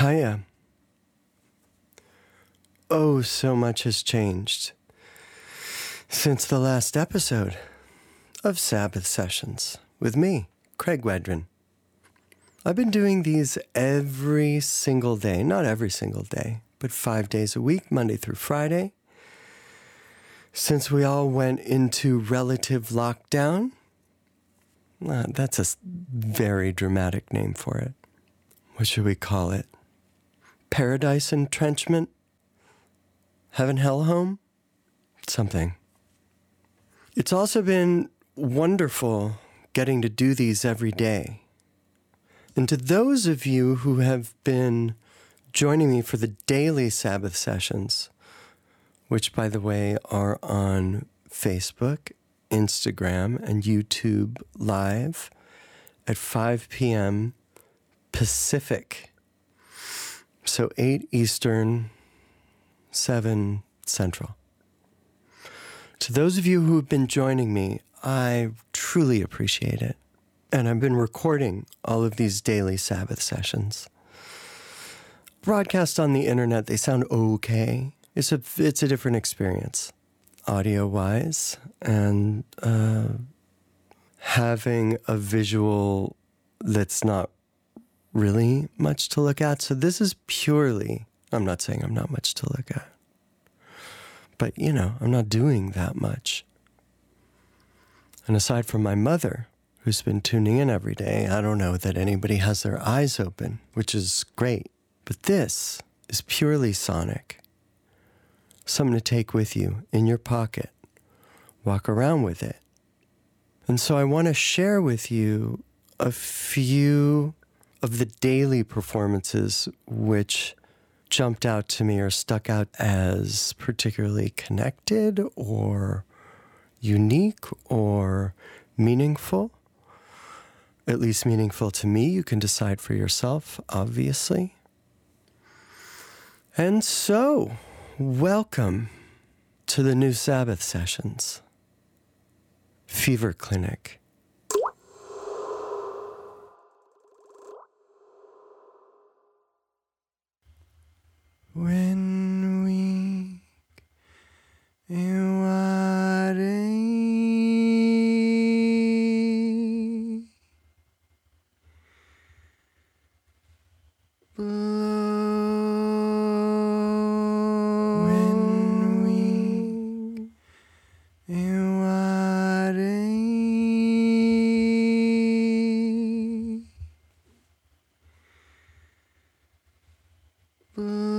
Hiya. Oh, so much has changed since the last episode of Sabbath Sessions with me, Craig Wedren. I've been doing these every single day, not every single day, but 5 days a week, Monday through Friday, since we all went into relative lockdown. That's a very dramatic name for it. What should we call it? Paradise entrenchment? Heaven, hell, home? Something. It's also been wonderful getting to do these every day. And to those of you who have been joining me for the daily Sabbath sessions, which, by the way, are on Facebook, Instagram, and YouTube Live at 5 p.m. Pacific. So 8 Eastern, 7 Central. To those of you who have been joining me, I truly appreciate it. And I've been recording all of these daily Sabbath sessions. Broadcast on the internet, they sound okay. It's a different experience, audio-wise, and having a visual that's not really much to look at. So this is purely, I'm not saying I'm not much to look at, but, I'm not doing that much. And aside from my mother, who's been tuning in every day, I don't know that anybody has their eyes open, which is great. But this is purely sonic. Something to take with you in your pocket. Walk around with it. And so I want to share with you a few of the daily performances which jumped out to me or stuck out as particularly connected or unique or meaningful. At least meaningful to me. You can decide for yourself, obviously. And so, welcome to the new Sabbath sessions. Fever Clinic. When weak and wide blow, when weak and wide blow.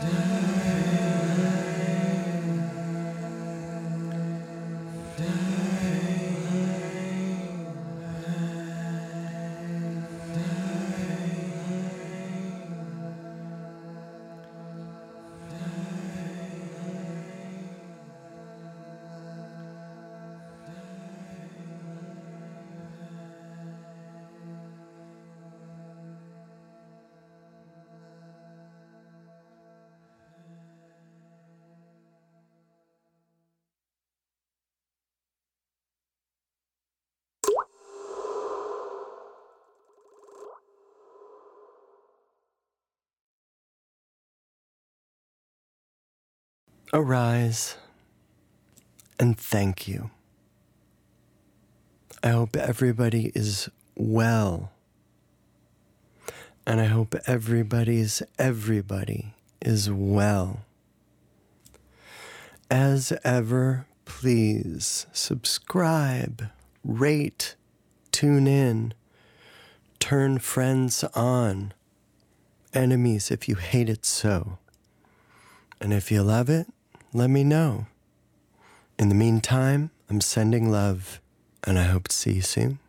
Arise and thank you. I hope everybody is well. And I hope everybody is well. As ever, please subscribe, rate, tune in, turn friends on, enemies if you hate it so. And if you love it, let me know. In the meantime, I'm sending love, and I hope to see you soon.